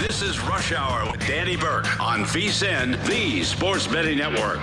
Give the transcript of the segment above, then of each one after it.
This is Rush Hour with Danny Burke on VSiN, the Sports Betting Network.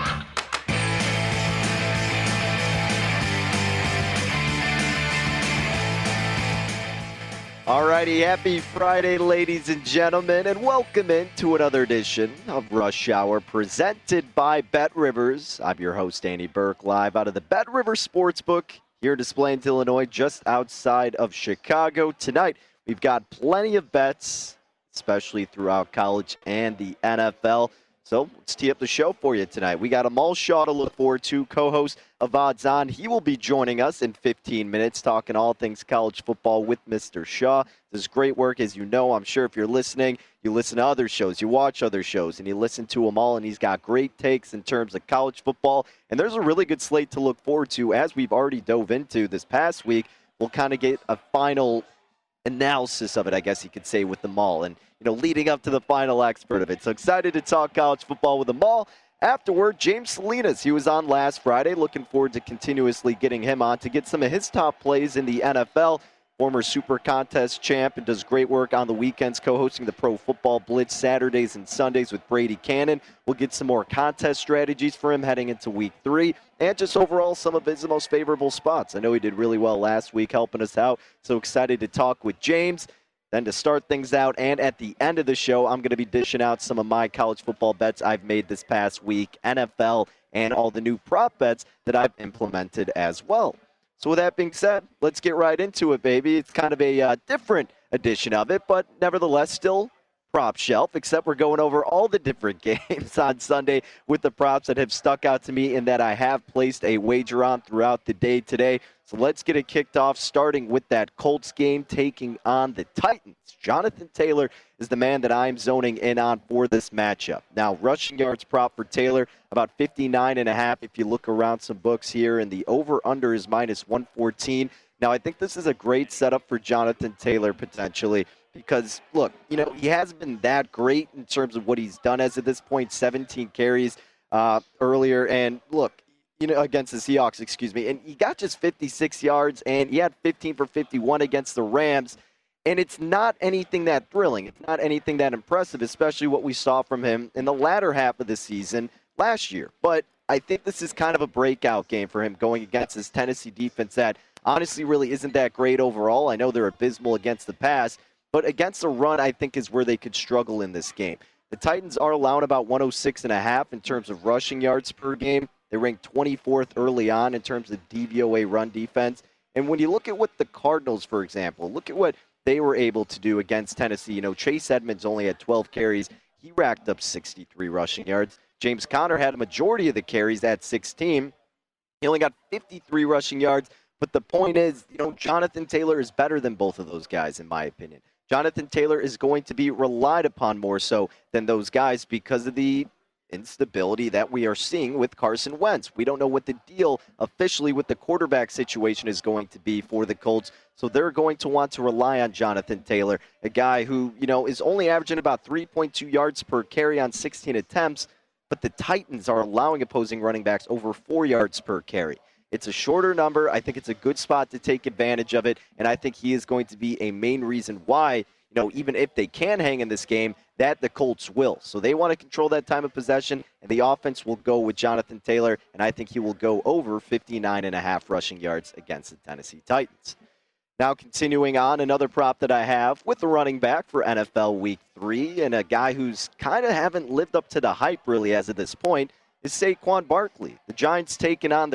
All righty, happy Friday, ladies and gentlemen, and welcome into another edition of Rush Hour presented by BetRivers. I'm your host, Danny Burke, live out of the BetRivers Sportsbook here in Des Plaines, Illinois, just outside of Chicago. Tonight, we've got plenty of bets, especially throughout college and the NFL. So let's tee up the show for you tonight. We got Amal Shaw to look forward to, co-host of Odds On. He will be joining us in 15 minutes, talking all things college football with Mr. Shaw. Does great work, as you know. I'm sure if you're listening, you listen to other shows, you watch other shows, and you listen to them all, and he's got great takes in terms of college football. And there's a really good slate to look forward to, as we've already dove into this past week. We'll kind of get a final analysis of it, I guess you could say, with them all, and leading up to the final expert of it. So excited to talk college football with them all. Afterward, James Salinas, he was on last Friday. Looking forward to continuously getting him on to get some of his top plays in the NFL. Former Super Contest champ and does great work on the weekends, co-hosting the Pro Football Blitz Saturdays and Sundays with Brady Cannon. We'll get some more contest strategies for him heading into Week 3, and just overall some of his most favorable spots. I know he did really well last week helping us out, so excited to talk with James. Then to start things out, and at the end of the show, I'm going to be dishing out some of my college football bets I've made this past week, NFL, and all the new prop bets that I've implemented as well. So with that being said, let's get right into it, baby. It's kind of a different edition of it, but nevertheless still prop shelf, except we're going over all the different games on Sunday with the props that have stuck out to me and that I have placed a wager on throughout the day today. So let's get it kicked off, starting with that Colts game taking on the Titans. Jonathan Taylor is the man that I'm zoning in on for this matchup. Now, rushing yards prop for Taylor, about 59.5 if you look around some books here, and the over-under is minus 114. Now, I think this is a great setup for Jonathan Taylor potentially because, look, he hasn't been that great in terms of what he's done as of this point, 17 carries earlier, and look, against the Seahawks, and he got just 56 yards, and he had 15 for 51 against the Rams, and it's not anything that thrilling. It's not anything that impressive, especially what we saw from him in the latter half of the season last year. But I think this is kind of a breakout game for him going against this Tennessee defense that honestly really isn't that great overall. I know they're abysmal against the pass, but against the run, I think is where they could struggle in this game. The Titans are allowed about 106.5 in terms of rushing yards per game. They ranked 24th early on in terms of DVOA run defense. And when you look at what the Cardinals, for example, look at what they were able to do against Tennessee. Chase Edmonds only had 12 carries. He racked up 63 rushing yards. James Conner had a majority of the carries at 16. He only got 53 rushing yards. But the point is, Jonathan Taylor is better than both of those guys, in my opinion. Jonathan Taylor is going to be relied upon more so than those guys because of the instability that we are seeing with Carson Wentz. We don't know what the deal officially with the quarterback situation is going to be for the Colts, so they're going to want to rely on Jonathan Taylor, a guy who, is only averaging about 3.2 yards per carry on 16 attempts, but the Titans are allowing opposing running backs over 4 yards per carry. It's a shorter number. I think it's a good spot to take advantage of it, and I think he is going to be a main reason why, even if they can hang in this game, that the Colts will. So they want to control that time of possession, and the offense will go with Jonathan Taylor, and I think he will go over 59.5 rushing yards against the Tennessee Titans. Now continuing on, another prop that I have with the running back for NFL Week 3, and a guy who's kind of haven't lived up to the hype really as of this point, is Saquon Barkley. The Giants taking on the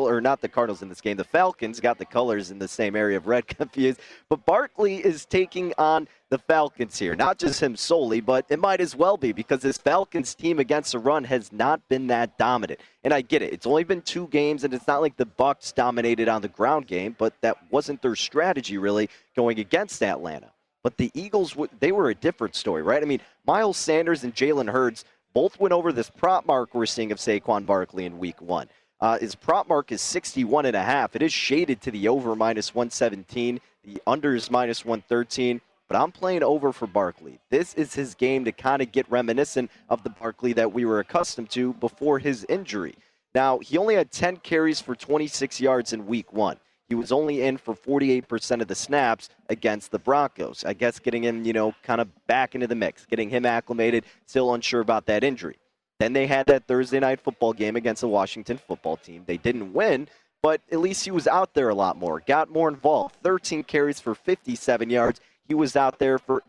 the Falcons, got the colors in the same area of red confused, but Barkley is taking on the Falcons here. Not just him solely, but it might as well be because this Falcons team against the run has not been that dominant. And I get it. It's only been 2 games, and it's not like the Bucs dominated on the ground game, but that wasn't their strategy really going against Atlanta. But the Eagles, they were a different story, right? I mean, Miles Sanders and Jalen Hurts both went over this prop mark we're seeing of Saquon Barkley in Week 1. His prop mark is 61.5. It is shaded to the over minus 117. The under is minus 113. But I'm playing over for Barkley. This is his game to kind of get reminiscent of the Barkley that we were accustomed to before his injury. Now, he only had 10 carries for 26 yards in Week 1. he was only in for 48% of the snaps against the Broncos. I guess getting him, kind of back into the mix, getting him acclimated, still unsure about that injury. Then they had that Thursday night football game against the Washington football team. They didn't win, but at least he was out there a lot more, got more involved. 13 carries for 57 yards. He was out there for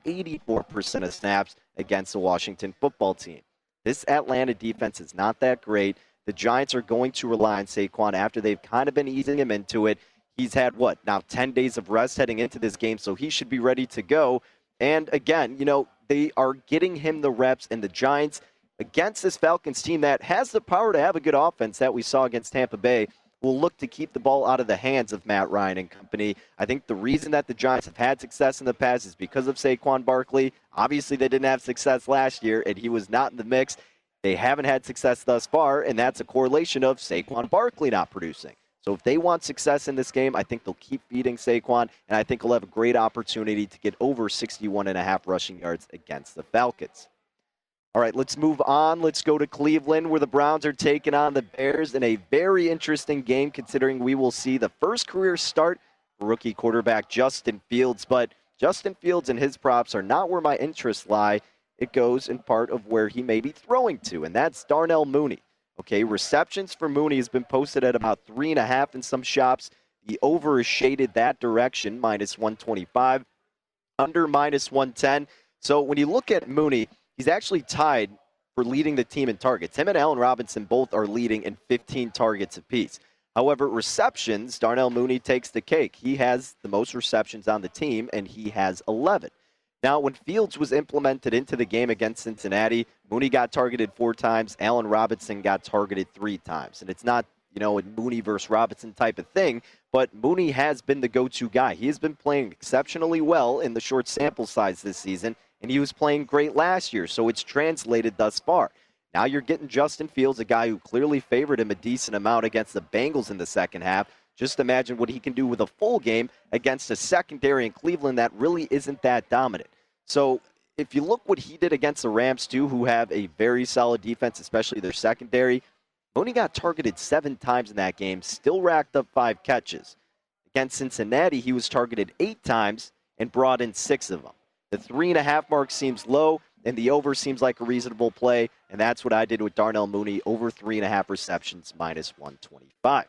84% of snaps against the Washington football team. This Atlanta defense is not that great. The Giants are going to rely on Saquon after they've kind of been easing him into it. He's had, 10 days of rest heading into this game, so he should be ready to go. And again, they are getting him the reps, and the Giants, against this Falcons team that has the power to have a good offense that we saw against Tampa Bay, will look to keep the ball out of the hands of Matt Ryan and company. I think the reason that the Giants have had success in the past is because of Saquon Barkley. Obviously, they didn't have success last year, and he was not in the mix. They haven't had success thus far, and that's a correlation of Saquon Barkley not producing. So if they want success in this game, I think they'll keep feeding Saquon, and I think he'll have a great opportunity to get over 61.5 rushing yards against the Falcons. All right, let's move on. Let's go to Cleveland, where the Browns are taking on the Bears in a very interesting game, considering we will see the first career start for rookie quarterback Justin Fields. But Justin Fields and his props are not where my interests lie. It goes in part of where he may be throwing to, and that's Darnell Mooney. Okay, receptions for Mooney has been posted at about 3.5 in some shops. The over is shaded that direction, minus 125, under minus 110. So when you look at Mooney, he's actually tied for leading the team in targets. Him and Allen Robinson both are leading in 15 targets apiece. However, receptions, Darnell Mooney takes the cake. He has the most receptions on the team, and he has 11. Now, when Fields was implemented into the game against Cincinnati, Mooney got targeted 4 times. Allen Robinson got targeted 3 times. And it's not, a Mooney versus Robinson type of thing, but Mooney has been the go-to guy. He has been playing exceptionally well in the short sample size this season, and he was playing great last year, so it's translated thus far. Now you're getting Justin Fields, a guy who clearly favored him a decent amount against the Bengals in the second half. Just imagine what he can do with a full game against a secondary in Cleveland that really isn't that dominant. So if you look what he did against the Rams, too, who have a very solid defense, especially their secondary, Mooney got targeted 7 times in that game, still racked up 5 catches. Against Cincinnati, he was targeted 8 times and brought in 6 of them. The 3.5 mark seems low, and the over seems like a reasonable play, and that's what I did with Darnell Mooney, over 3.5 receptions, minus 125.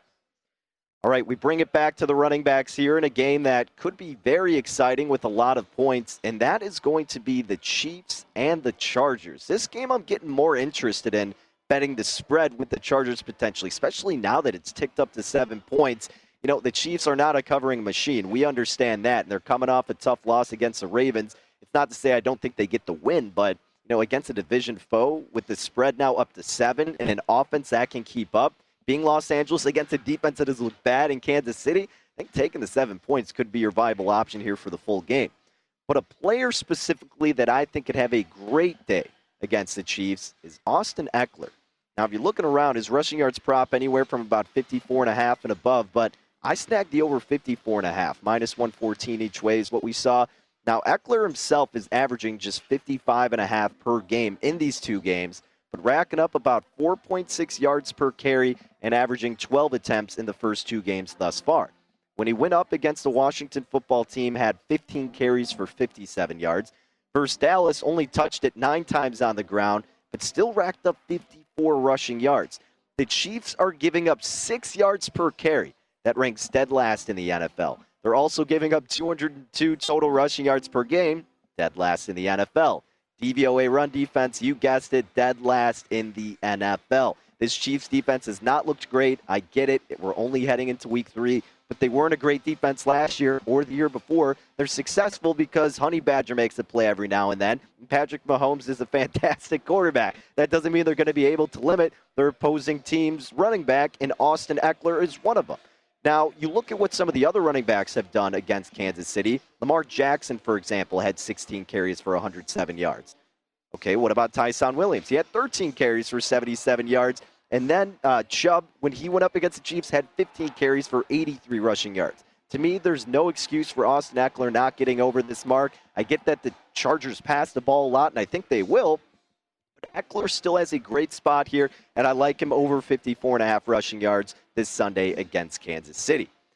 All right, we bring it back to the running backs here in a game that could be very exciting with a lot of points, and that is going to be the Chiefs and the Chargers. This game I'm getting more interested in betting the spread with the Chargers potentially, especially now that it's ticked up to 7 points. The Chiefs are not a covering machine. We understand that, and they're coming off a tough loss against the Ravens. It's not to say I don't think they get the win, but against a division foe with the spread now up to 7 and an offense that can keep up, being Los Angeles against a defense that has looked bad in Kansas City, I think taking the 7 points could be your viable option here for the full game. But a player specifically that I think could have a great day against the Chiefs is Austin Eckler. Now, if you're looking around, his rushing yards prop anywhere from about 54.5 and above, but I snagged the over 54.5, minus 114 each way is what we saw. Now, Eckler himself is averaging just 55.5 per game in these 2 games, but racking up about 4.6 yards per carry and averaging 12 attempts in the first 2 games thus far. When he went up against the Washington football team, had 15 carries for 57 yards. Versus Dallas, only touched it 9 times on the ground, but still racked up 54 rushing yards. The Chiefs are giving up 6 yards per carry. That ranks dead last in the NFL. They're also giving up 202 total rushing yards per game, dead last in the NFL. DVOA run defense, you guessed it, dead last in the NFL. This Chiefs defense has not looked great. I get it. We're only heading into week 3, but they weren't a great defense last year or the year before. They're successful because Honey Badger makes a play every now and then. And Patrick Mahomes is a fantastic quarterback. That doesn't mean they're going to be able to limit their opposing team's running back, and Austin Eckler is one of them. Now, you look at what some of the other running backs have done against Kansas City. Lamar Jackson, for example, had 16 carries for 107 yards. Okay, what about Tyson Williams? He had 13 carries for 77 yards. And then Chubb, when he went up against the Chiefs, had 15 carries for 83 rushing yards. To me, there's no excuse for Austin Eckler not getting over this mark. I get that the Chargers pass the ball a lot, and I think they will. But Eckler still has a great spot here, and I like him over 54.5 rushing yards this Sunday against Kansas City.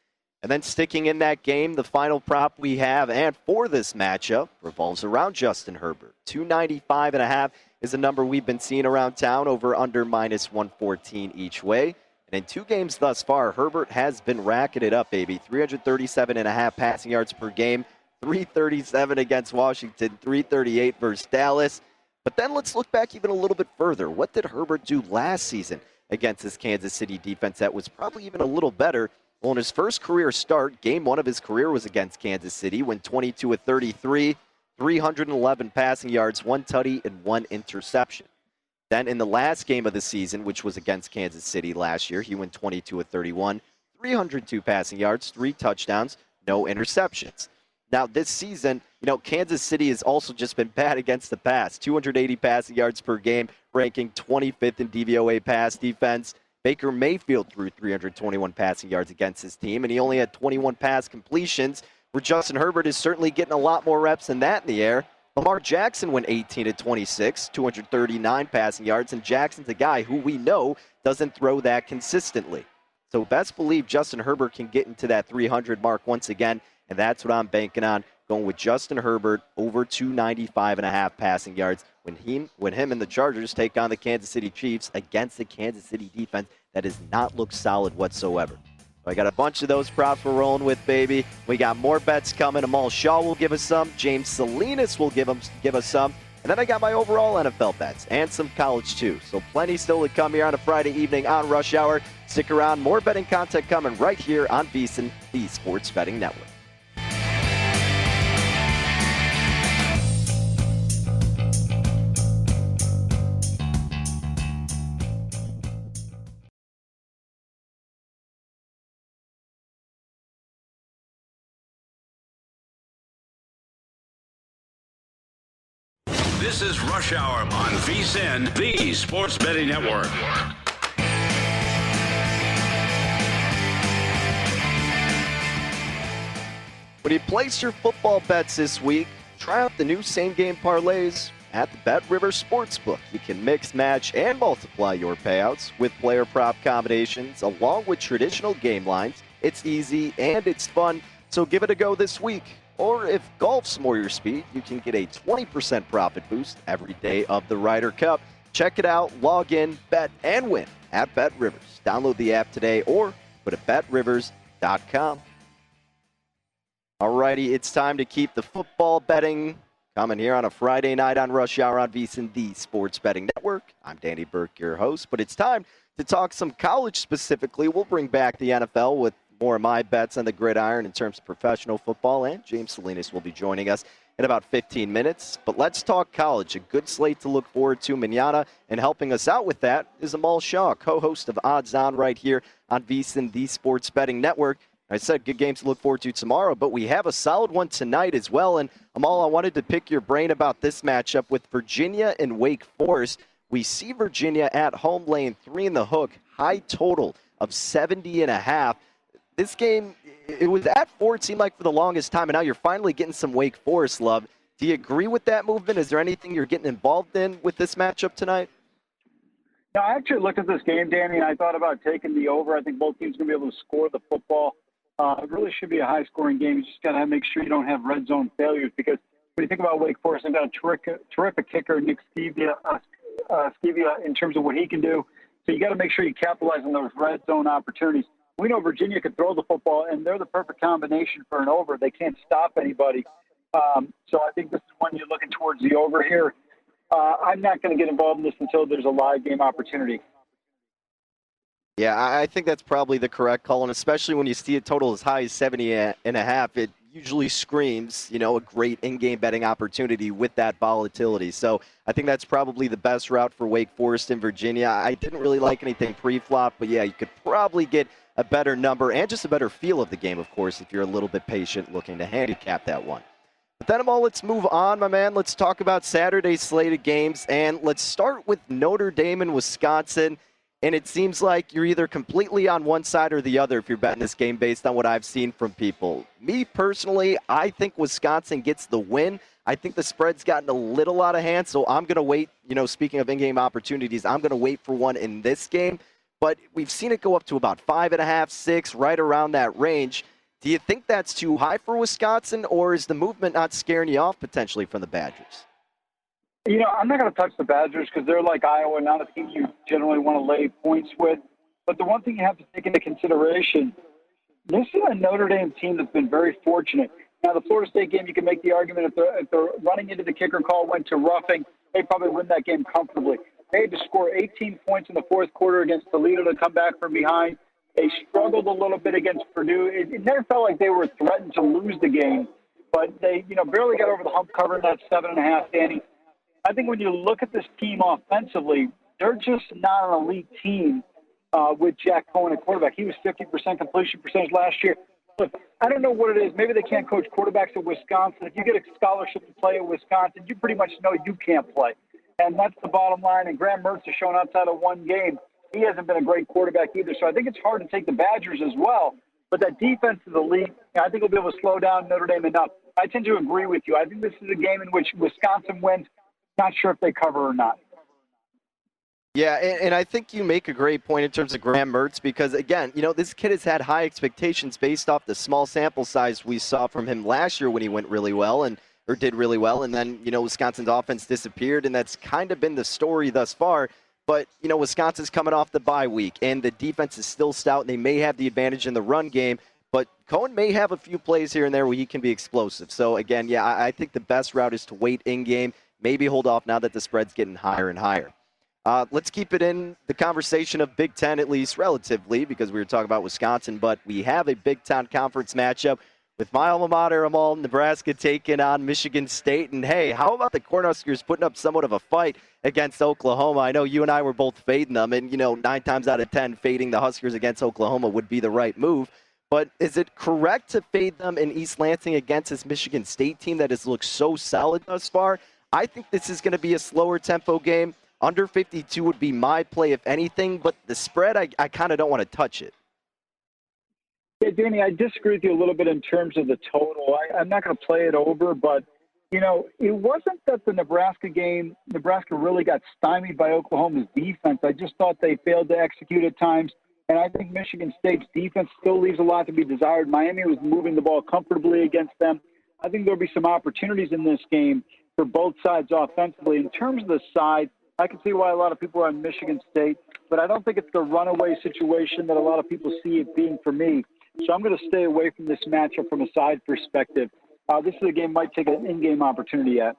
And then sticking in that game, the final prop we have and for this matchup revolves around Justin Herbert. 295.5 is a number we've been seeing around town, over under minus 114 each way. And in 2 games thus far, Herbert has been racking it up, baby. 337.5 passing yards per game, 337 against Washington, 338 versus Dallas. But then let's look back even a little bit further. What did Herbert do last season against this Kansas City defense that was probably even a little better? Well, in his first career start, game 1 of his career was against Kansas City, went 22 of 33, 311 passing yards, 1 tutty, and 1 interception. Then in the last game of the season, which was against Kansas City last year, he went 22 of 31, 302 passing yards, 3 touchdowns, no interceptions. Now, this season, Kansas City has also just been bad against the pass. 280 passing yards per game, ranking 25th in DVOA pass defense. Baker Mayfield threw 321 passing yards against his team, and he only had 21 pass completions, where Justin Herbert is certainly getting a lot more reps than that in the air. Lamar Jackson went 18 of 26, 239 passing yards, and Jackson's a guy who we know doesn't throw that consistently. So best believe Justin Herbert can get into that 300 mark once again, and that's what I'm banking on, going with Justin Herbert over 295.5 passing yards when him and the Chargers take on the Kansas City Chiefs against the Kansas City defense that does not look solid whatsoever. So I got a bunch of those props we're rolling with, baby. We got more bets coming. Amal Shaw will give us some. James Salinas will give us some. And then I got my overall NFL bets and some college too. So plenty still to come here on a Friday evening on Rush Hour. Stick around. More betting content coming right here on VSiN, the Sports Betting Network. This is Rush Hour on VSiN, the Sports Betting Network. When you place your football bets this week, try out the new same-game parlays at the Bet Rivers Sportsbook. You can mix, match, and multiply your payouts with player prop combinations along with traditional game lines. It's easy and it's fun, so give it a go this week. Or if golf's more your speed, you can get a 20% profit boost every day of the Ryder Cup. Check it out, log in, bet, and win at Bet Rivers. Download the app today or go to betrivers.com. Alrighty, it's time to keep the football betting coming here on a Friday night on Rush Hour on VSiN, the Sports Betting Network. I'm Danny Burke, your host, but it's time to talk some college specifically. We'll bring back the NFL with more of my bets on the gridiron in terms of professional football, and James Salinas will be joining us in about 15 minutes. But let's talk college. A good slate to look forward to manana, and helping us out with that is Amal Shaw, co-host of Odds On right here on VSiN, the Sports Betting Network. I said good games to look forward to tomorrow, but we have a solid one tonight as well. And Amal, I wanted to pick your brain about this matchup with Virginia and Wake Forest. We see Virginia at home laying 3 in the hook, high total of 70.5. This game, it was at 4, it seemed like, for the longest time, and now you're finally getting some Wake Forest love. Do you agree with that movement? Is there anything you're getting involved in with this matchup tonight? No, I actually looked at this game, Danny, and I thought about taking the over. I think both teams are going to be able to score the football. It really should be a high-scoring game. You just got to make sure you don't have red zone failures, because when you think about Wake Forest, they've got a terrific kicker, Nick Scevia, in terms of what he can do. So you got to make sure you capitalize on those red zone opportunities. We know Virginia can throw the football, and they're the perfect combination for an over. They can't stop anybody. So I think this is when you're looking towards the over here. I'm not going to get involved in this until there's a live game opportunity. Yeah, I think that's probably the correct call, and especially when you see a total as high as 70.5, it usually screams, a great in-game betting opportunity with that volatility. So I think that's probably the best route for Wake Forest in Virginia. I didn't really like anything pre-flop, but yeah, you could probably get a better number and just a better feel of the game, of course, if you're a little bit patient looking to handicap that one. But then, Amal, let's move on, my man. Let's talk about Saturday's slate of games, and let's start with Notre Dame and Wisconsin. And it seems like you're either completely on one side or the other if you're betting this game based on what I've seen from people. Me, personally, I think Wisconsin gets the win. I think the spread's gotten a little out of hand, so I'm going to wait. Speaking of in-game opportunities, I'm going to wait for one in this game. But we've seen it go up to about 5.5, 6, right around that range. Do you think that's too high for Wisconsin, or is the movement not scaring you off potentially from the Badgers? I'm not going to touch the Badgers because they're like Iowa, not a team you generally want to lay points with. But the one thing you have to take into consideration, this is a Notre Dame team that's been very fortunate. Now, the Florida State game, you can make the argument if they're running into the kicker call, went to roughing, they probably win that game comfortably. They had to score 18 points in the fourth quarter against Toledo to come back from behind. They struggled a little bit against Purdue. It never felt like they were threatened to lose the game, but they, barely got over the hump covering that 7.5, Danny. I think when you look at this team offensively, they're just not an elite team with Jack Cohen at quarterback. He was 50% completion percentage last year. Look, I don't know what it is. Maybe they can't coach quarterbacks at Wisconsin. If you get a scholarship to play at Wisconsin, you pretty much know you can't play. And that's the bottom line. And Graham Mertz has shown outside of one game, he hasn't been a great quarterback either. So I think it's hard to take the Badgers as well. But that defense is elite. I think will be able to slow down Notre Dame enough. I tend to agree with you. I think this is a game in which Wisconsin wins. Not sure if they cover or not. Yeah, and I think you make a great point in terms of Graham Mertz because, again, this kid has had high expectations based off the small sample size we saw from him last year when he went really well or did really well. And then, Wisconsin's offense disappeared, and that's kind of been the story thus far. But, Wisconsin's coming off the bye week, and the defense is still stout, and they may have the advantage in the run game. But Cohen may have a few plays here and there where he can be explosive. So, again, yeah, I think the best route is to wait in-game, maybe hold off now that the spread's getting higher and higher. Let's keep it in the conversation of Big Ten, at least relatively, because we were talking about Wisconsin. But we have a Big Ten Conference matchup with my alma mater, Amal, Nebraska taking on Michigan State. And, hey, how about the Cornhuskers putting up somewhat of a fight against Oklahoma? I know you and I were both fading them. And, 9 times out of 10, fading the Huskers against Oklahoma would be the right move. But is it correct to fade them in East Lansing against this Michigan State team that has looked so solid thus far? I think this is going to be a slower tempo game. Under 52 would be my play, if anything, but the spread, I kind of don't want to touch it. Yeah, Danny, I disagree with you a little bit in terms of the total. I'm not going to play it over, but, it wasn't that the Nebraska game, Nebraska really got stymied by Oklahoma's defense. I just thought they failed to execute at times, and I think Michigan State's defense still leaves a lot to be desired. Miami was moving the ball comfortably against them. I think there'll be some opportunities in this game for both sides offensively. In terms of the side, I can see why a lot of people are on Michigan State, but I don't think it's the runaway situation that a lot of people see it being for me. So I'm going to stay away from this matchup from a side perspective. This is a game might take an in-game opportunity at.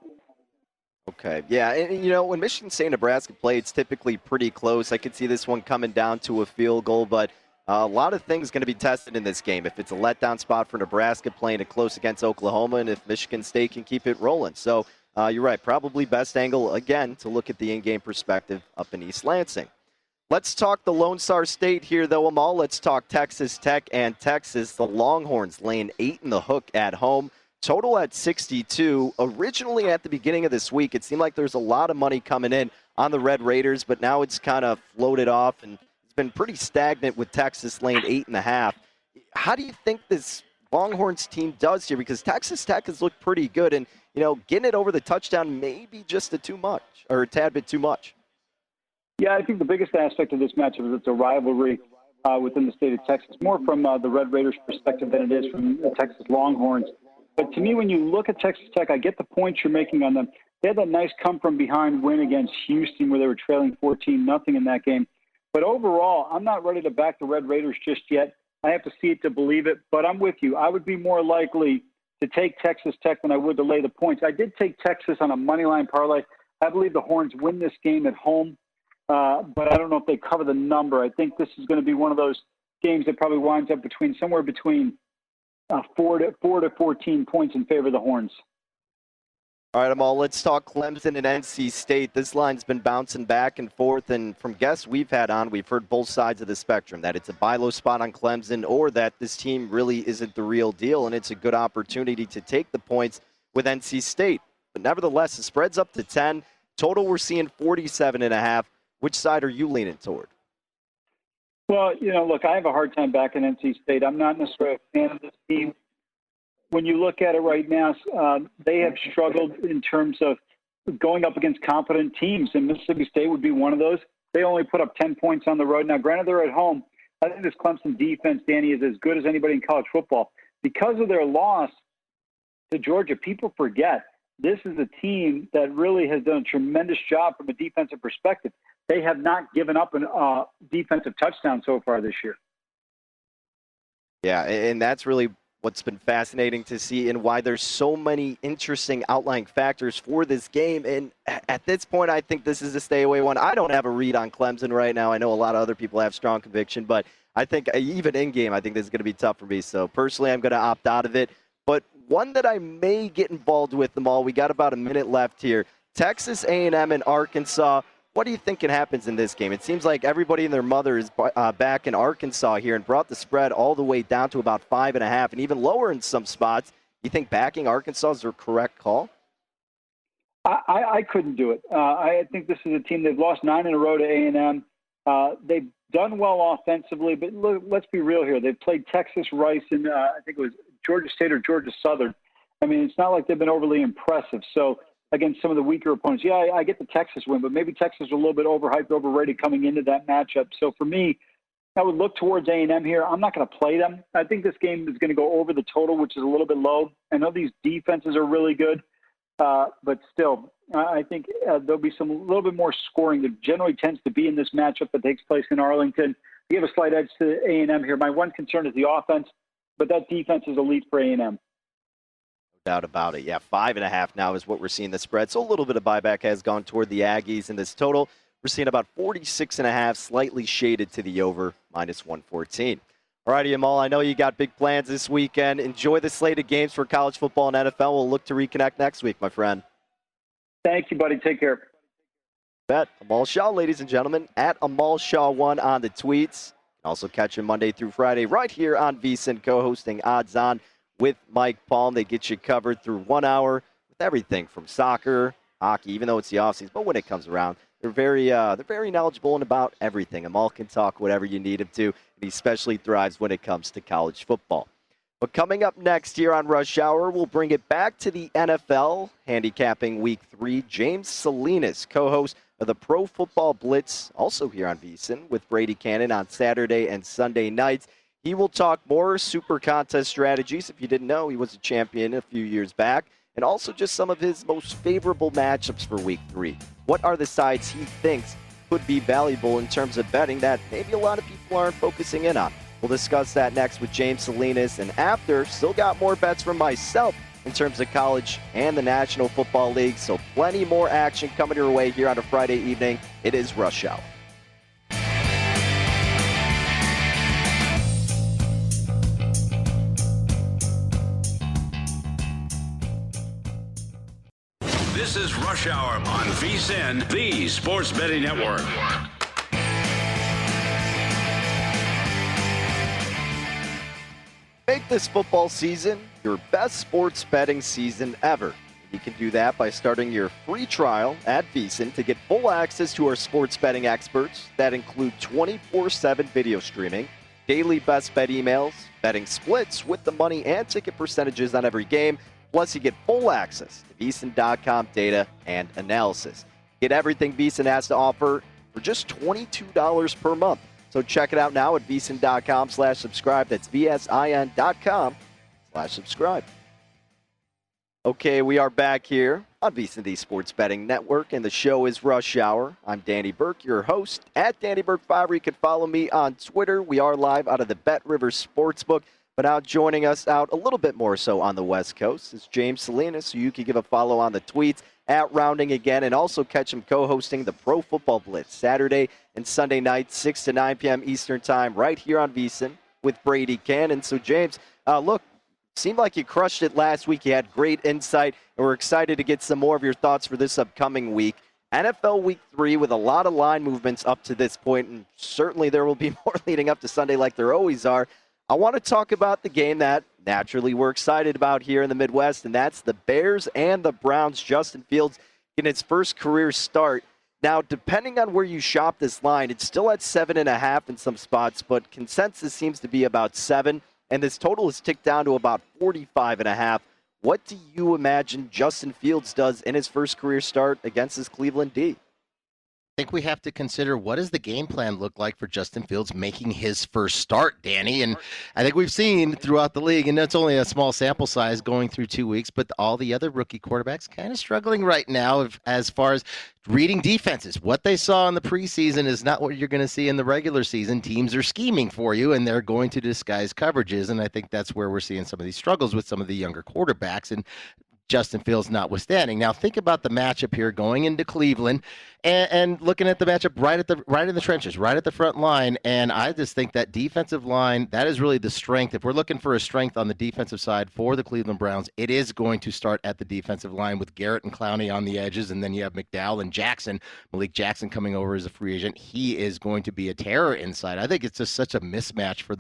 Okay, yeah, and when Michigan State and Nebraska play, it's typically pretty close. I could see this one coming down to a field goal, but a lot of things going to be tested in this game. If it's a letdown spot for Nebraska playing it close against Oklahoma, and if Michigan State can keep it rolling. So you're right, probably best angle, again, to look at the in-game perspective up in East Lansing. Let's talk the Lone Star State here, though, Amal. Let's talk Texas Tech and Texas. The Longhorns laying 8 in the hook at home. Total at 62. Originally at the beginning of this week, it seemed like there's a lot of money coming in on the Red Raiders, but now it's kind of floated off, and it's been pretty stagnant with Texas laying 8.5. How do you think this Longhorns team does here? Because Texas Tech has looked pretty good, and, getting it over the touchdown may be just a tad bit too much. Yeah, I think the biggest aspect of this matchup is it's a rivalry within the state of Texas, more from the Red Raiders' perspective than it is from the Texas Longhorns. But to me, when you look at Texas Tech, I get the points you're making on them. They had that nice come-from-behind win against Houston where they were trailing 14-0 in that game. But overall, I'm not ready to back the Red Raiders just yet. I have to see it to believe it, but I'm with you. I would be more likely to take Texas Tech than I would to lay the points. I did take Texas on a moneyline parlay. I believe the Horns win this game at home, but I don't know if they cover the number. I think this is going to be one of those games that probably winds up somewhere between 4 to 14 points in favor of the Horns. All right, Amal, let's talk Clemson and NC State. This line's been bouncing back and forth, and from guests we've had on, we've heard both sides of the spectrum, that it's a buy low spot on Clemson or that this team really isn't the real deal, and it's a good opportunity to take the points with NC State. But nevertheless, the spread's up to 10. Total, we're seeing 47.5. Which side are you leaning toward? Well, look, I have a hard time backing NC State. I'm not necessarily a fan of this team. When you look at it right now, they have struggled in terms of going up against competent teams, and Mississippi State would be one of those. They only put up 10 points on the road. Now, granted, they're at home. I think this Clemson defense, Danny, is as good as anybody in college football. because of their loss to Georgia, people forget this is a team that really has done a tremendous job from a defensive perspective. They have not given up a defensive touchdown so far this year. Yeah, and that's really what's been fascinating to see and why there's so many interesting outlying factors for this game. And at this point, I think this is a stay away one. I don't have a read on Clemson right now. I know a lot of other people have strong conviction, but I think even in game, I think this is going to be tough for me. So personally, I'm going to opt out of it. But one that I may get involved with them all, we got about a minute left here. Texas A&M and Arkansas. What do you think happens in this game? It seems like everybody and their mother is back in Arkansas here and brought the spread all the way down to about 5.5 and even lower in some spots. You think backing Arkansas is the correct call? I couldn't do it. I think this is a team, they've lost 9 in a row to A&M. They've done well offensively, but look, let's be real here. They've played Texas, Rice, and I think it was Georgia State or Georgia Southern. I mean, it's not like they've been overly impressive. So against some of the weaker opponents, yeah, I get the Texas win, but maybe Texas is a little bit overhyped, overrated coming into that matchup. So for me, I would look towards A&M here. I'm not going to play them. I think this game is going to go over the total, which is a little bit low. I know these defenses are really good, but still, I think there'll be a little bit more scoring that generally tends to be in this matchup that takes place in Arlington. I give a slight edge to A&M here. My one concern is the offense, but that defense is elite for A&M. Doubt about it. Yeah, 5.5 now is what we're seeing the spread. So a little bit of buyback has gone toward the Aggies in this total. We're seeing about 46.5, slightly shaded to the over, -114. All righty, Amal, I know you got big plans this weekend. Enjoy the slate of games for college football and NFL. We'll look to reconnect next week, my friend. Thank you, buddy. Take care. Bet. Amal Shaw, ladies and gentlemen, at Amal Shaw1 on the tweets. Also catch him Monday through Friday right here on VSiN, co-hosting Odds On with Mike Palm. They get you covered through 1 hour with everything from soccer, hockey, even though it's the offseason. But when it comes around, they're very knowledgeable and about everything. Amal can talk whatever you need him to, and he especially thrives when it comes to college football. But coming up next here on Rush Hour, we'll bring it back to the NFL, handicapping Week 3. James Salinas, co-host of the Pro Football Blitz, also here on VSiN, with Brady Cannon on Saturday and Sunday nights. He will talk more super contest strategies. If you didn't know, he was a champion a few years back. And also just some of his most favorable matchups for Week 3. What are the sides he thinks could be valuable in terms of betting that maybe a lot of people aren't focusing in on? We'll discuss that next with James Salinas. And after, still got more bets from myself in terms of college and the National Football League. So plenty more action coming your way here on a Friday evening. It is Rush Hour. This is Rush Hour on VSiN, the Sports Betting Network. Make this football season your best sports betting season ever. You can do that by starting your free trial at VSiN to get full access to our sports betting experts that include 24/7 video streaming, daily best bet emails, betting splits with the money and ticket percentages on every game. Plus, you get full access to VSiN.com data and analysis. Get everything VSiN has to offer for just $22 per month. So check it out now at VSiN.com/subscribe. That's VSIN.com/subscribe. Okay, we are back here on VSiN, the Sports Betting Network, and the show is Rush Hour. I'm Danny Burke, your host, at Danny Burke5. You can follow me on Twitter. We are live out of the Bet Rivers Sportsbook. But now joining us out a little bit more so on the West Coast is James Salinas, so you can give a follow on the tweets at Rounding Again, and also catch him co-hosting the Pro Football Blitz Saturday and Sunday night, 6 to 9 p.m. Eastern Time, right here on VSiN with Brady Cannon. So, James, look, seemed like you crushed it last week. You had great insight, and we're excited to get some more of your thoughts for this upcoming week. NFL Week 3 with a lot of line movements up to this point, and certainly there will be more leading up to Sunday like there always are. I want to talk about the game that naturally we're excited about here in the Midwest, and that's the Bears and the Browns. Justin Fields in his first career start. Now, depending on where you shop this line, it's still at 7.5 in some spots, but consensus seems to be about 7, and this total is ticked down to about 45.5. What do you imagine Justin Fields does in his first career start against his Cleveland D? think we have to consider what does the game plan look like for Justin Fields making his first start, Danny. And I think we've seen throughout the league, and it's only a small sample size going through 2 weeks, but all the other rookie quarterbacks kind of struggling right now as far as reading defenses. What they saw in the preseason is not what you're going to see in the regular season. Teams are scheming for you, and they're going to disguise coverages, and I think that's where we're seeing some of these struggles with some of the younger quarterbacks. And Justin Fields notwithstanding. Now think about the matchup here going into Cleveland and looking at the matchup right in the trenches, right at the front line. And I just think that defensive line, that is really the strength. If we're looking for a strength on the defensive side for the Cleveland Browns, it is going to start at the defensive line with Garrett and Clowney on the edges, and then you have McDowell and Jackson. Malik Jackson coming over as a free agent. He is going to be a terror inside. I think it's just such a mismatch for the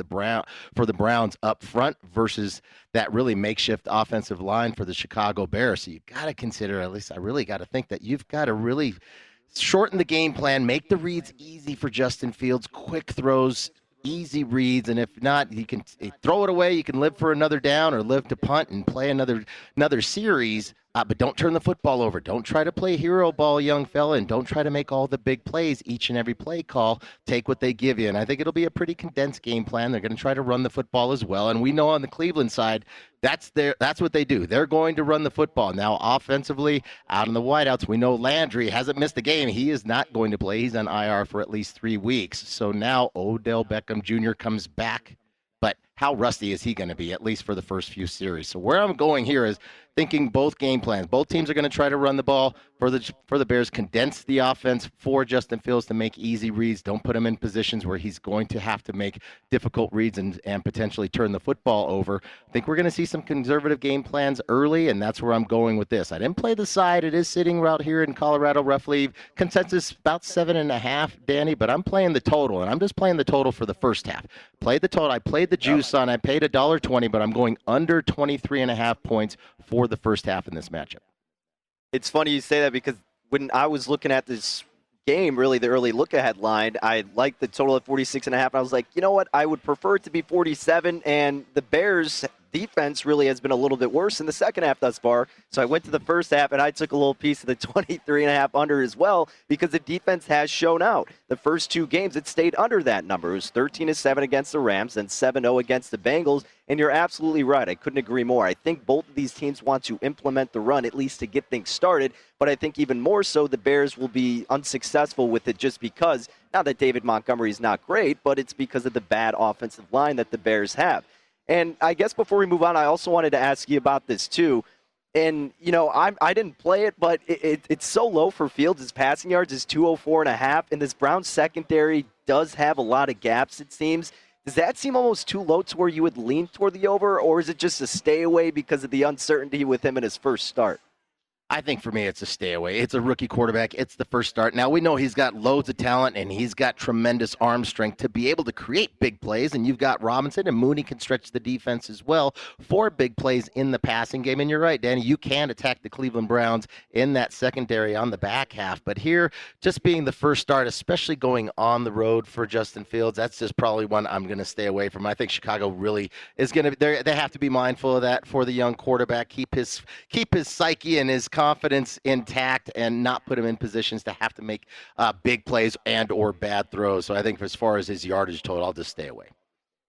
Browns up front versus that really makeshift offensive line for the Chicago Bears. So you've got to consider, at least I really got to think that you've got to really shorten the game plan, make the reads easy for Justin Fields, quick throws, easy reads, and if not, you can throw it away. You can live for another down or live to punt and play another series. But don't turn the football over. Don't try to play hero ball, young fella, and don't try to make all the big plays each and every play call. Take what they give you. And I think it'll be a pretty condensed game plan. They're going to try to run the football as well. And we know on the Cleveland side, that's what they do. They're going to run the football. Now, offensively, out in the wideouts, we know Landry hasn't missed a game. He is not going to play. He's on IR for at least 3 weeks. So now Odell Beckham Jr. comes back. But how rusty is he going to be, at least for the first few series? So where I'm going here is thinking both game plans. Both teams are going to try to run the ball for the Bears, condense the offense for Justin Fields to make easy reads. Don't put him in positions where he's going to have to make difficult reads and potentially turn the football over. I think we're going to see some conservative game plans early, and that's where I'm going with this. I didn't play the side. It is sitting right here in Colorado, roughly consensus about 7.5, Danny, but I'm playing the total, and I'm just playing the total for the first half. Played the total. I played the juice on. I paid $1.20, but I'm going under 23.5 points for the first half in this matchup. It's funny you say that because when I was looking at this game, really the early look-ahead line, I liked the total at 46.5, and I was like, you know what, I would prefer it to be 47, and the Bears' defense really has been a little bit worse in the second half thus far, so I went to the first half, and I took a little piece of the 23.5 under as well because the defense has shown out. The first 2 games, it stayed under that number. It was 13-7 against the Rams and 7-0 against the Bengals, and you're absolutely right. I couldn't agree more. I think both of these teams want to implement the run, at least to get things started, but I think even more so the Bears will be unsuccessful with it just because, not that David Montgomery is not great, but it's because of the bad offensive line that the Bears have. And I guess before we move on, I also wanted to ask you about this too. And, you know, I didn't play it, but it's so low for Fields. His passing yards is 204.5, and this Browns secondary does have a lot of gaps, it seems. Does that seem almost too low to where you would lean toward the over, or is it just a stay away because of the uncertainty with him in his first start? I think for me, it's a stay away. It's a rookie quarterback. It's the first start. Now, we know he's got loads of talent, and he's got tremendous arm strength to be able to create big plays, and you've got Robinson, and Mooney can stretch the defense as well for big plays in the passing game. And you're right, Danny, you can attack the Cleveland Browns in that secondary on the back half. But here, just being the first start, especially going on the road for Justin Fields, that's just probably one I'm going to stay away from. I think Chicago really is going to – they have to be mindful of that for the young quarterback, keep his psyche and his confidence intact and not put him in positions to have to make big plays and or bad throws. So I think as far as his yardage total, I'll just stay away.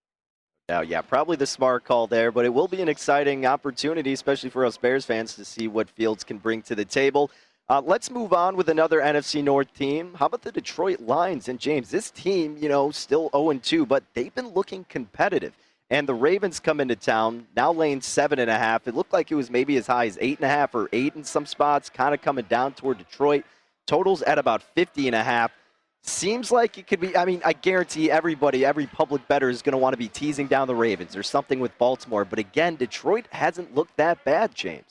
Now, yeah, probably the smart call there, but it will be an exciting opportunity, especially for us Bears fans, to see what Fields can bring to the table. Let's move on with another NFC North team. How about the Detroit Lions? And James, this team, you know, still 0-2, but they've been looking competitive. And the Ravens come into town, now laying 7.5. It looked like it was maybe as high as 8.5 or 8 in some spots, kind of coming down toward Detroit. Totals at about 50.5. Seems like it could be, I mean, I guarantee everybody, every public bettor is going to want to be teasing down the Ravens or something with Baltimore. But again, Detroit hasn't looked that bad, James.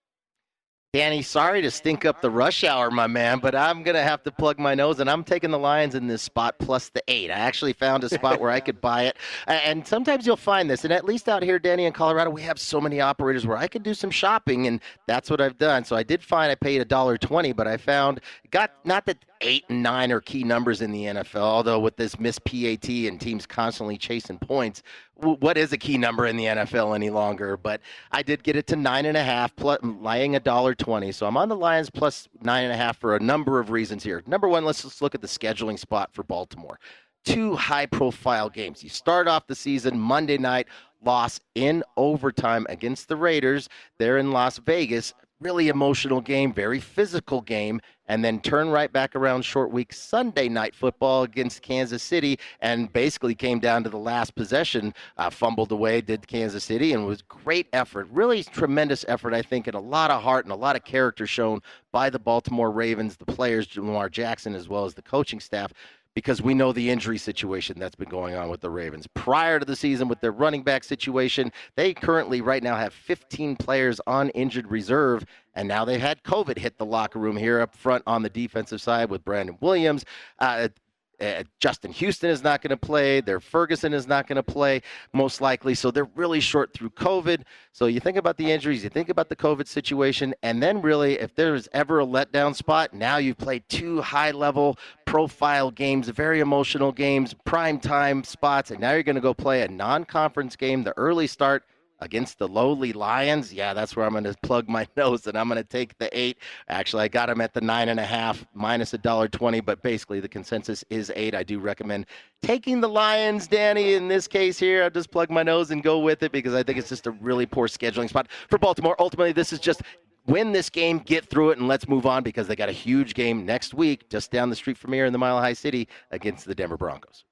Danny, sorry to stink up the rush hour, my man, but I'm going to have to plug my nose, and I'm taking the Lions in this spot plus the 8. I actually found a spot where I could buy it, and sometimes you'll find this, and at least out here, Danny, in Colorado, we have so many operators where I could do some shopping, and that's what I've done. So I paid $1.20, but I found, not that 8 and 9 are key numbers in the NFL, although with this missed PAT and teams constantly chasing points, what is a key number in the NFL any longer? But I did get it to 9.5, laying $1.20. So I'm on the Lions plus 9.5 for a number of reasons here. Number one, let's just look at the scheduling spot for Baltimore. 2 high-profile games. You start off the season Monday night, loss in overtime against the Raiders. They're in Las Vegas. Really emotional game, very physical game, and then turn right back around short week Sunday night football against Kansas City, and basically came down to the last possession, fumbled away, did Kansas City, and it was great effort, really tremendous effort, I think, and a lot of heart and a lot of character shown by the Baltimore Ravens, the players, Lamar Jackson, as well as the coaching staff, because we know the injury situation that's been going on with the Ravens. Prior to the season with their running back situation, they currently right now have 15 players on injured reserve, and now they've had COVID hit the locker room here up front on the defensive side with Brandon Williams. Justin Houston is not going to play. Their Ferguson is not going to play, most likely. So they're really short through COVID. So you think about the injuries, you think about the COVID situation, and then really, if there's ever a letdown spot, now you've played 2 high-level profile games, very emotional games, prime time spots, and now you're going to go play a non-conference game, the early start against the lowly Lions. Yeah, that's where I'm going to plug my nose, and I'm going to take the 8. Actually, I got them at the 9.5 minus $1.20, but basically the consensus is 8. I do recommend taking the Lions, Danny, in this case here. I'll just plug my nose and go with it because I think it's just a really poor scheduling spot for Baltimore. Ultimately, this is just win this game, get through it, and let's move on because they got a huge game next week just down the street from here in the Mile High City against the Denver Broncos.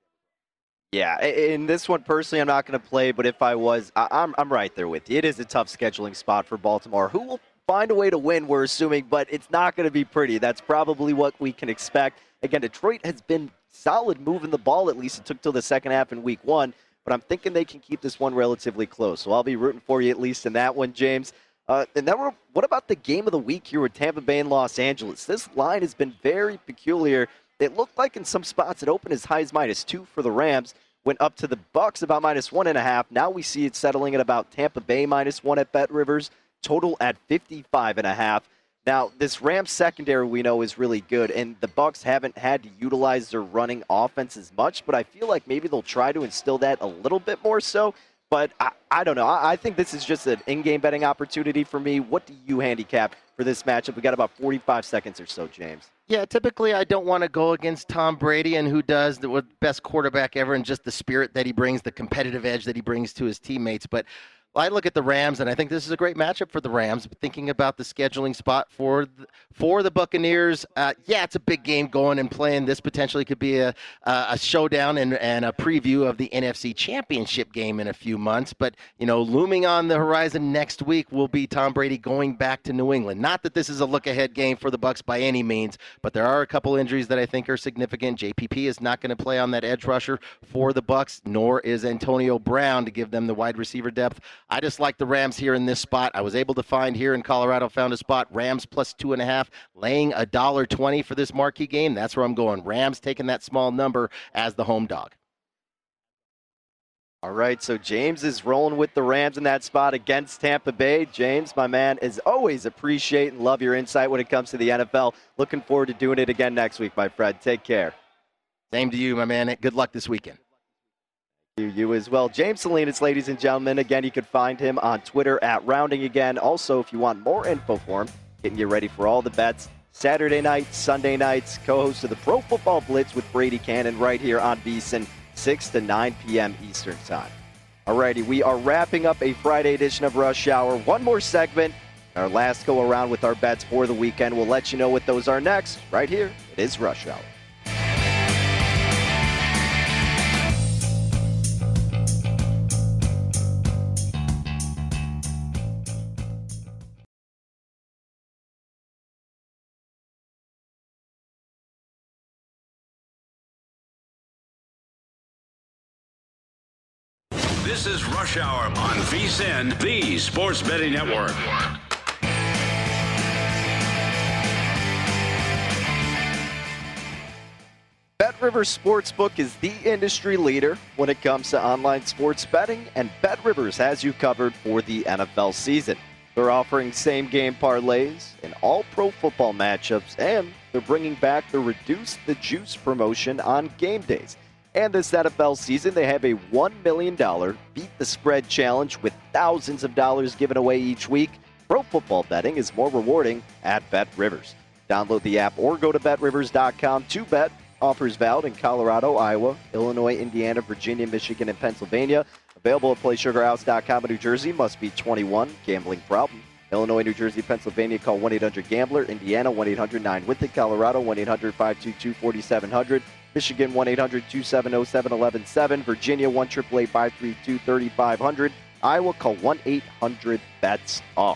Yeah, in this one, personally, I'm not going to play, but if I was, I'm right there with you. It is a tough scheduling spot for Baltimore, who will find a way to win, we're assuming, but it's not going to be pretty. That's probably what we can expect. Again, Detroit has been solid moving the ball, at least it took till the second half in week 1, but I'm thinking they can keep this one relatively close. So I'll be rooting for you at least in that one, James. And then what about the game of the week here with Tampa Bay and Los Angeles? This line has been very peculiar. It looked like in some spots it opened as high as -2 for the Rams, went up to the Bucs about -1.5. Now we see it settling at about Tampa Bay -1 at BetRivers, total at 55.5. Now, this Rams secondary we know is really good, and the Bucs haven't had to utilize their running offense as much, but I feel like maybe they'll try to instill that a little bit more so. But I don't know. I think this is just an in-game betting opportunity for me. What do you handicap for this matchup? We got about 45 seconds or so, James. Yeah, typically I don't want to go against Tom Brady, and who does, the best quarterback ever, and just the spirit that he brings, the competitive edge that he brings to his teammates. But I look at the Rams, and I think this is a great matchup for the Rams. Thinking about the scheduling spot for the Buccaneers, yeah, it's a big game going and playing. This potentially could be a showdown and a preview of the NFC Championship game in a few months. But, you know, looming on the horizon next week will be Tom Brady going back to New England. Not that this is a look-ahead game for the Bucs by any means, but there are a couple injuries that I think are significant. JPP is not going to play on that edge rusher for the Bucs, nor is Antonio Brown to give them the wide receiver depth. I just like the Rams here in this spot. I was able to find here in Colorado, found a spot, Rams plus 2.5, laying $1.20 for this marquee game. That's where I'm going. Rams taking that small number as the home dog. All right, so James is rolling with the Rams in that spot against Tampa Bay. James, my man, as always, appreciate and love your insight when it comes to the NFL. Looking forward to doing it again next week, my friend. Take care. Same to you, my man. Good luck this weekend. You as well. James Salinas, ladies and gentlemen. Again, you can find him on Twitter at Rounding Again. Also, if you want more info for him, getting you ready for all the bets, Saturday nights, Sunday nights, co-host of the Pro Football Blitz with Brady Cannon right here on VSiN, 6 to 9 p.m. Eastern Time. Alrighty, we are wrapping up a Friday edition of Rush Hour. One more segment, our last go around with our bets for the weekend. We'll let you know what those are next. Right here, it is Rush Hour. This is Rush Hour on VSiN, the Sports Betting Network. BetRivers Sportsbook is the industry leader when it comes to online sports betting, and BetRivers has you covered for the NFL season. They're offering same-game parlays in all pro football matchups, and they're bringing back the Reduce the Juice promotion on game days. And this NFL season, they have a $1 million Beat the Spread challenge with thousands of dollars given away each week. Pro football betting is more rewarding at BetRivers. Download the app or go to BetRivers.com to bet. Offers valid in Colorado, Iowa, Illinois, Indiana, Virginia, Michigan, and Pennsylvania. Available at PlaySugarHouse.com in New Jersey. Must be 21. Gambling problem. Illinois, New Jersey, Pennsylvania. Call 1-800-GAMBLER. Indiana, 1-800-9-WITH-IT. Colorado, 1-800-522-4700. Michigan, 1-800-270-7117. Virginia, 1-888-532-3500. Iowa, call 1-800-BETS-OFF.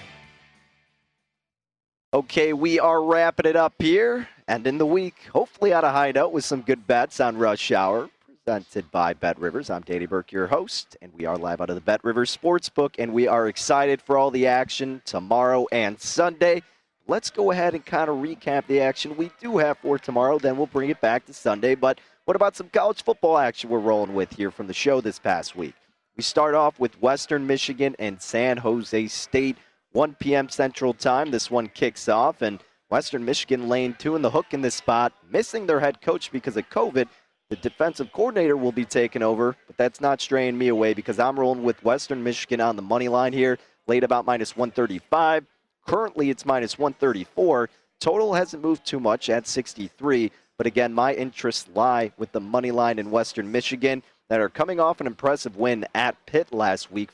Okay, we are wrapping it up here and in the week, hopefully on a high note with some good bets on Rush Hour, presented by BetRivers. I'm Danny Burke, your host, and we are live out of the BetRivers Sportsbook, and we are excited for all the action tomorrow and Sunday. Let's go ahead and kind of recap the action we do have for tomorrow, then we'll bring it back to Sunday. But what about some college football action we're rolling with here from the show this past week? We start off with Western Michigan and San Jose State. 1 p.m. Central Time. This one kicks off, and Western Michigan laying 2 in the hook in this spot, missing their head coach because of COVID. The defensive coordinator will be taking over, but that's not straying me away because I'm rolling with Western Michigan on the money line here, laid about minus 135. Currently, it's minus 134. Total hasn't moved too much at 63, but again, my interests lie with the money line in Western Michigan that are coming off an impressive win at Pitt last week,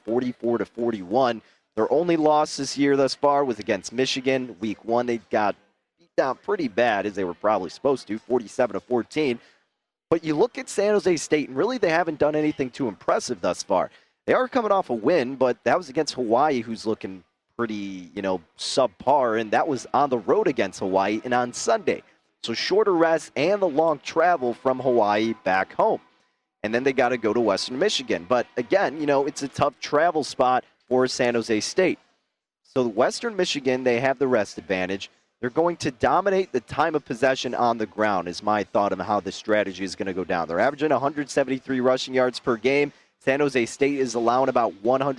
44-41. Their only loss this year thus far was against Michigan. Week 1, they got beat down pretty bad, as they were probably supposed to, 47-14. But you look at San Jose State, and really they haven't done anything too impressive thus far. They are coming off a win, but that was against Hawaii, who's looking pretty, subpar, and that was on the road against Hawaii and on Sunday. So shorter rest and the long travel from Hawaii back home. And then they got to go to Western Michigan. But again, it's a tough travel spot for San Jose State. So Western Michigan, they have the rest advantage. They're going to dominate the time of possession on the ground is my thought on how this strategy is going to go down. They're averaging 173 rushing yards per game. San Jose State is allowing about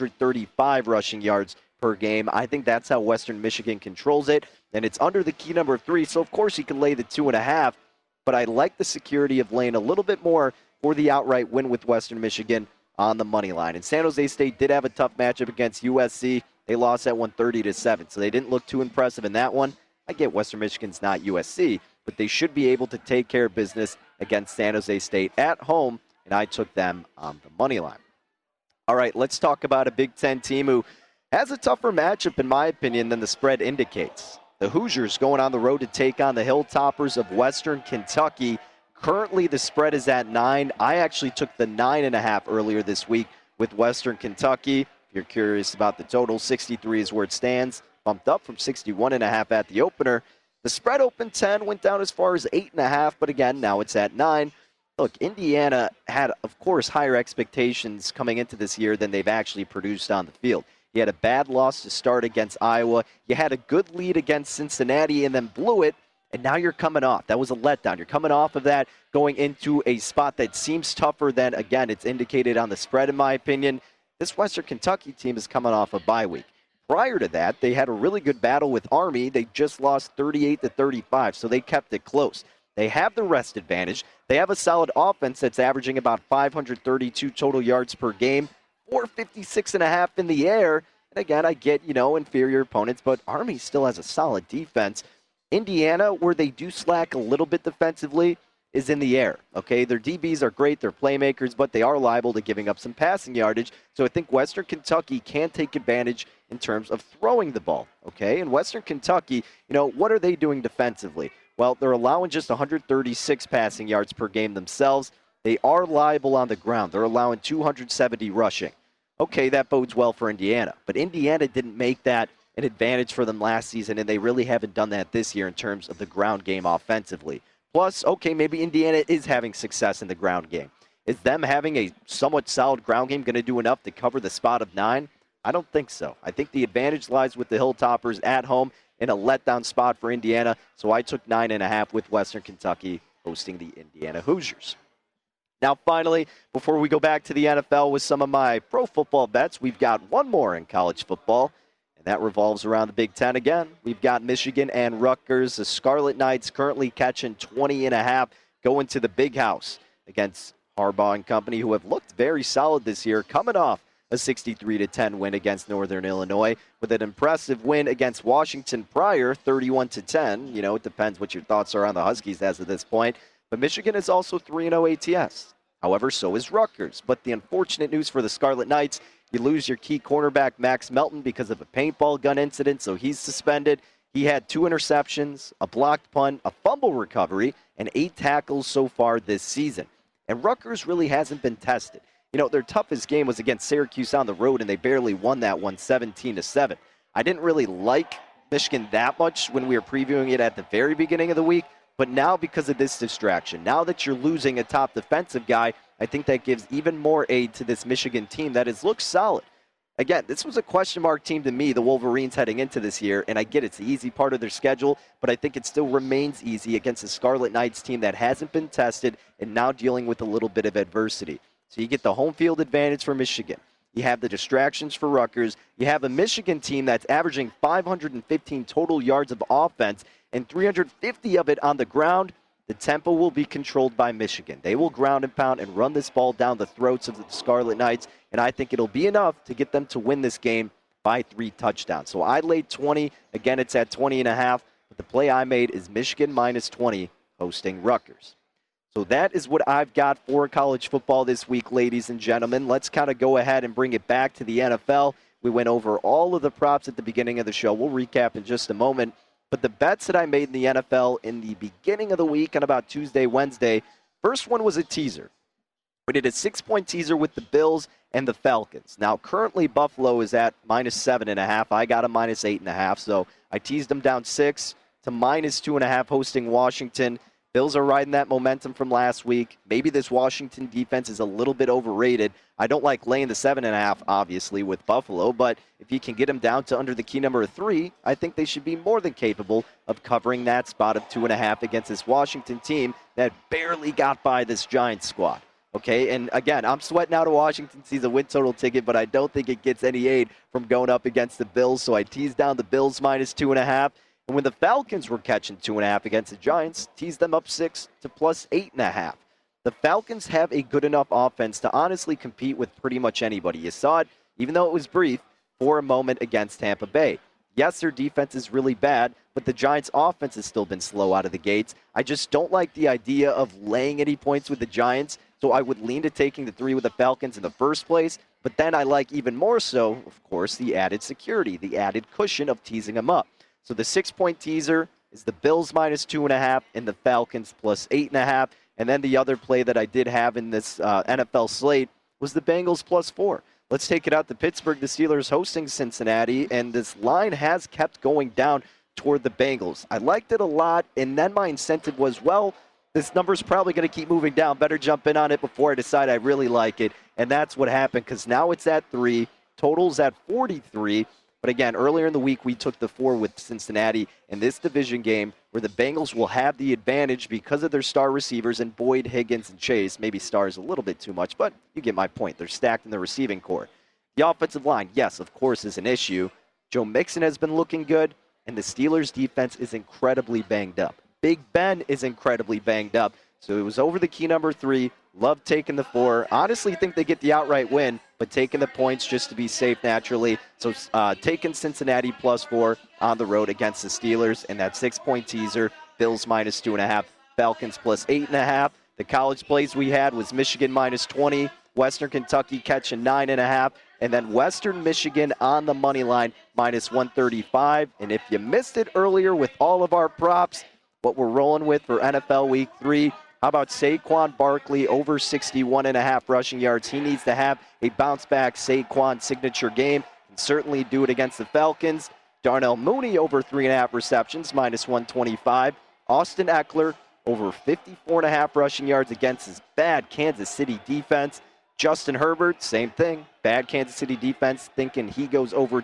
135 rushing yards per game. I think that's how Western Michigan controls it. And it's under the key number of 3. So, of course, you can lay the 2.5. But I like the security of laying a little bit more for the outright win with Western Michigan on the money line. And San Jose State did have a tough matchup against USC. They lost that one 30-7, so they didn't look too impressive in that one. I get Western Michigan's not USC, but they should be able to take care of business against San Jose State at home, and I took them on the money line. All right, let's talk about a Big Ten team who has a tougher matchup, in my opinion, than the spread indicates. The Hoosiers going on the road to take on the Hilltoppers of Western Kentucky. Currently, the spread is at 9. I actually took the 9.5 earlier this week with Western Kentucky. If you're curious about the total, 63 is where it stands, bumped up from 61.5 at the opener. The spread opened 10, went down as far as 8.5, but again, now it's at 9. Look, Indiana had, of course, higher expectations coming into this year than they've actually produced on the field. You had a bad loss to start against Iowa. You had a good lead against Cincinnati and then blew it. And now you're coming off. That was a letdown. You're coming off of that, going into a spot that seems tougher than, again, it's indicated on the spread, in my opinion. This Western Kentucky team is coming off a bye week. Prior to that, they had a really good battle with Army. They just lost 38-35, so they kept it close. They have the rest advantage. They have a solid offense that's averaging about 532 total yards per game, 456.5 in the air. And again, I get, inferior opponents, but Army still has a solid defense. Indiana, where they do slack a little bit defensively, is in the air. Okay, their DBs are great, they're playmakers, but they are liable to giving up some passing yardage. So I think Western Kentucky can take advantage in terms of throwing the ball. Okay, and Western Kentucky, what are they doing defensively? Well, they're allowing just 136 passing yards per game themselves. They are liable on the ground. They're allowing 270 rushing. Okay, that bodes well for Indiana, but Indiana didn't make that an advantage for them last season, and they really haven't done that this year in terms of the ground game offensively. Plus, okay, maybe Indiana is having success in the ground game. Is them having a somewhat solid ground game going to do enough to cover the spot of 9? I don't think so. I think the advantage lies with the Hilltoppers at home in a letdown spot for Indiana, so I took 9.5 with Western Kentucky hosting the Indiana Hoosiers. Now, finally, before we go back to the NFL with some of my pro football bets, we've got one more in college football. And that revolves around the Big Ten again. We've got Michigan and Rutgers. The Scarlet Knights currently catching 20.5, going to the Big House against Harbaugh and company, who have looked very solid this year, coming off a 63-10 win against Northern Illinois, with an impressive win against Washington prior, 31-10. You know, it depends what your thoughts are on the Huskies as of this point. But Michigan is also 3-0 ATS. However, so is Rutgers. But the unfortunate news for the Scarlet Knights, you lose your key cornerback, Max Melton, because of a paintball gun incident, so he's suspended. He had 2 interceptions, a blocked punt, a fumble recovery, and 8 tackles so far this season. And Rutgers really hasn't been tested. You know, their toughest game was against Syracuse on the road, and they barely won that one 17-7. I didn't really like Michigan that much when we were previewing it at the very beginning of the week, but now because of this distraction, now that you're losing a top defensive guy, I think that gives even more aid to this Michigan team that has looked solid. Again, this was a question mark team to me, the Wolverines, heading into this year, and I get it's the easy part of their schedule, but I think it still remains easy against the Scarlet Knights team that hasn't been tested and now dealing with a little bit of adversity. So you get the home field advantage for Michigan. You have the distractions for Rutgers. You have a Michigan team that's averaging 515 total yards of offense and 350 of it on the ground. The tempo will be controlled by Michigan. They will ground and pound and run this ball down the throats of the Scarlet Knights, and I think it'll be enough to get them to win this game by 3 touchdowns. So I laid 20. Again, it's at 20.5, but the play I made is Michigan minus 20 hosting Rutgers. So that is what I've got for college football this week, ladies and gentlemen. Let's kind of go ahead and bring it back to the NFL. We went over all of the props at the beginning of the show. We'll recap in just a moment. But the bets that I made in the NFL in the beginning of the week on about Tuesday, Wednesday, first one was a teaser. We did a 6-point teaser with the Bills and the Falcons. Now, currently, Buffalo is at minus 7.5. I got a minus 8.5, so I teased them down 6 to minus 2.5 hosting Washington. Bills are riding that momentum from last week. Maybe this Washington defense is a little bit overrated. I don't like laying the 7.5, obviously, with Buffalo, but if you can get them down to under the key number of 3, I think they should be more than capable of covering that spot of 2.5 against this Washington team that barely got by this Giants squad. Okay, and again, I'm sweating out a Washington season win total ticket, but I don't think it gets any aid from going up against the Bills, so I teased down the Bills minus 2.5. And when the Falcons were catching 2.5 against the Giants, teased them up 6 to plus 8.5. The Falcons have a good enough offense to honestly compete with pretty much anybody. You saw it, even though it was brief, for a moment against Tampa Bay. Yes, their defense is really bad, but the Giants' offense has still been slow out of the gates. I just don't like the idea of laying any points with the Giants, so I would lean to taking the 3 with the Falcons in the first place. But then I like even more so, of course, the added security, the added cushion of teasing them up. So the 6-point teaser is the Bills minus 2.5 and the Falcons plus 8.5. And then the other play that I did have in this NFL slate was the Bengals plus 4. Let's take it out to Pittsburgh. The Steelers hosting Cincinnati, and this line has kept going down toward the Bengals. I liked it a lot, and then my incentive was, well, this number's probably going to keep moving down. Better jump in on it before I decide I really like it. And that's what happened, because now it's at 3. Total's at 43. But again, earlier in the week, we took the 4 with Cincinnati in this division game where the Bengals will have the advantage because of their star receivers in Boyd, Higgins, and Chase. Maybe stars a little bit too much, but you get my point. They're stacked in the receiving core. The offensive line, yes, of course, is an issue. Joe Mixon has been looking good, and the Steelers' defense is incredibly banged up. Big Ben is incredibly banged up. So it was over the key number 3. Love taking the 4. Honestly think they get the outright win, but taking the points just to be safe naturally. So taking Cincinnati plus 4 on the road against the Steelers, and that 6-point teaser, Bills minus 2.5, Falcons plus 8.5. The college plays we had was Michigan minus 20, Western Kentucky catching 9.5, and then Western Michigan on the money line minus 135. And if you missed it earlier with all of our props, what we're rolling with for NFL Week 3, how about Saquon Barkley over 61.5 rushing yards? He needs to have a bounce-back Saquon signature game and certainly do it against the Falcons. Darnell Mooney over 3.5 receptions, minus 125. Austin Eckler over 54.5 rushing yards against his bad Kansas City defense. Justin Herbert, same thing. Bad Kansas City defense, thinking he goes over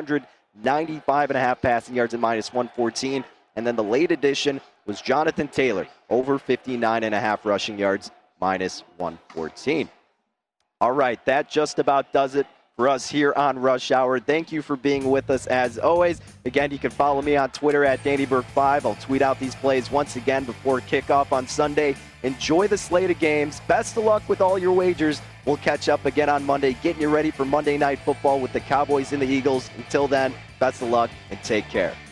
295.5 passing yards at minus 114. And then the late addition was Jonathan Taylor, over 59.5 rushing yards, minus 114. All right, that just about does it for us here on Rush Hour. Thank you for being with us as always. Again, you can follow me on Twitter at DannyBurke5. I'll tweet out these plays once again before kickoff on Sunday. Enjoy the slate of games. Best of luck with all your wagers. We'll catch up again on Monday, getting you ready for Monday Night Football with the Cowboys and the Eagles. Until then, best of luck and take care.